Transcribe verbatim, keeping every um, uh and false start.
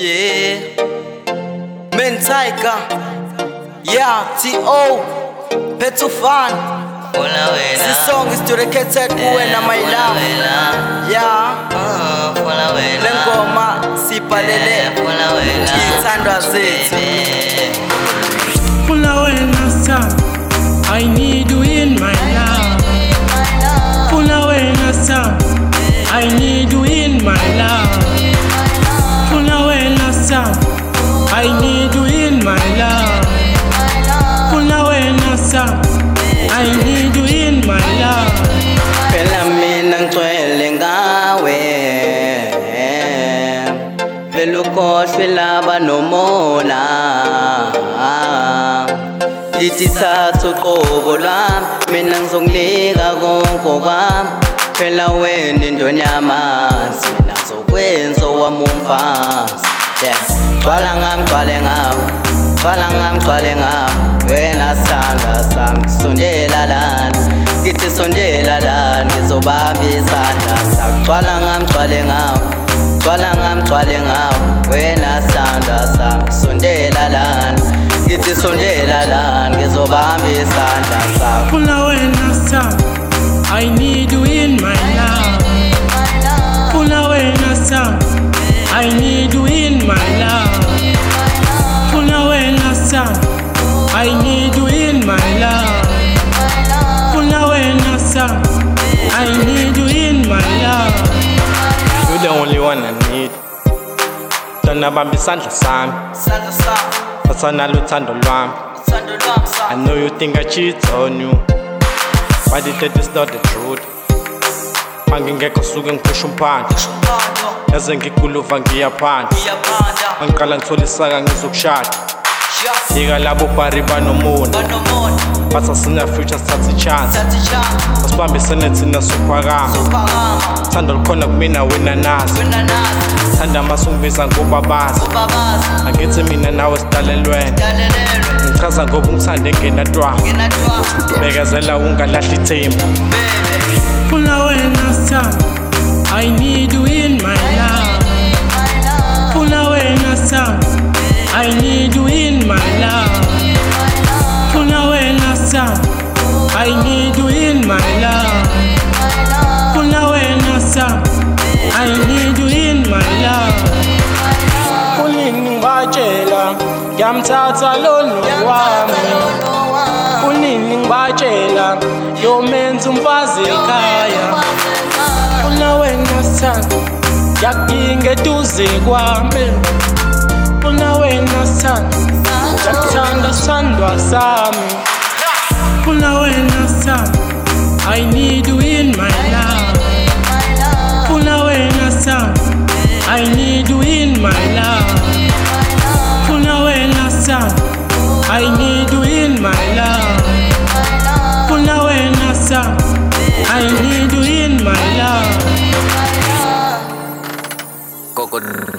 Yeah, Men Tiger, yeah, T O, Petufan. This song is dedicated to Uwena, my love. Yeah, Lengoma Sipalele, Itandwa Zeti. Uwena son, I need you in my love. Uwena son, I need you in my love. Uwena son, I need you in my love. Uwena son, I need you in my love. Phela mina ngcwele ngawe, phela ukhohlwe laba nomona. Ithi thatha uqobo lwami, mina ngizonginika konke okwami. Phela wena indodana yamanzi, mina ngizokwenza owami umfazi. Yes, gcwala ngami gcwale ngawe, gcwala ngami gcwale ngawe. Wena sandla sami ngisondela lana, ngithi sondela lana, ngizobamba izandla sakho. Gcwala ngami gcwale ngawe, gcwala ngami gcwale ngawe. Wena sandla sami ngisondela lana, ngithi sondela lana, ngizobamba izandla sakho. Uwena son, I need you in my love. Uwena son, I need you in my love. Uwena son, I need you in my love. Uwena son, I need you in my love. You're the only one I need. Dona bamba isandla sami, sathana luthando lwami. I know you think I cheat on you, but it is not the truth. Mangingekho suke ngiphusha umphandle, yaze ngikuluva ngiyaphandle. Angiqala ngithola isaka ngizokushada, yeka labo bari banomona, bathi sina future sithatha ichance. Asibambisene thina sophakama, thando likhona kumina wena nazi. Thanda amasu ngibiza ngobabazi, angithi mina nawe sidalelwene. Ngichaza ngoba ungithande ngenatwa, bekezela ungalahli ithemba. Uwena son, I need you in my love. Uwena son, I need you in my love. Uwena son, I need you in my love. Uwena son, I need you in my love. Kunini ngibatshela, ngiyamthatha lolu wami. Kunini ngibatshela, yomenza umfazi ekhaya. Uwena son, ngiyakudinga eduze kwami. Uwena son, ngiyakuthanda sithandwa sami. Uwena son, I need you in my love. Uwena son, I need you in my love. Uwena son, I need you in my love. Uwena son, I need you in my love.